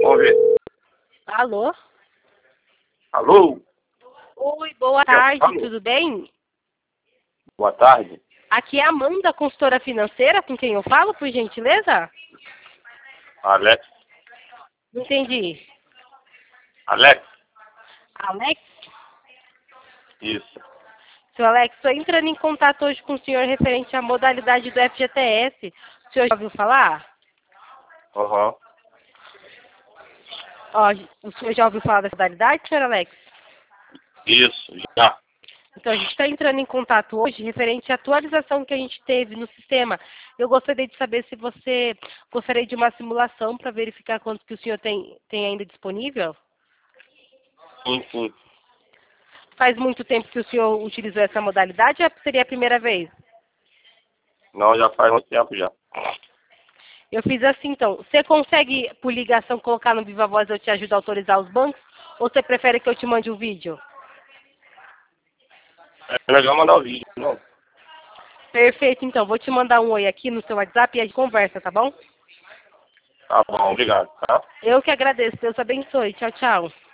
Vamos ver. Alô? Alô? Oi, boa tarde, tudo bem? Boa tarde. Aqui é a Amanda, consultora financeira, com quem eu falo, por gentileza? Alex. Não entendi. Alex? Alex? Isso. Seu Alex, estou entrando em contato hoje com o senhor referente à modalidade do FGTS. O senhor já ouviu falar? Aham. Ó, o senhor já ouviu falar da modalidade, senhor Alex? Isso, já. Então, a gente está entrando em contato hoje referente à atualização que a gente teve no sistema. Eu gostaria de saber se você gostaria de uma simulação para verificar quanto que o senhor tem ainda disponível. Sim. Faz muito tempo que o senhor utilizou essa modalidade ou seria a primeira vez? Não, já faz muito tempo já. Eu fiz assim, então. Você consegue, por ligação, colocar no Viva Voz eu te ajudo a autorizar os bancos? Ou você prefere que eu te mande um vídeo? É legal mandar o vídeo, não? Perfeito, então. Vou te mandar um oi aqui no seu WhatsApp e a gente conversa, tá bom? Tá bom, obrigado, tá? Eu que agradeço. Deus abençoe. Tchau, tchau.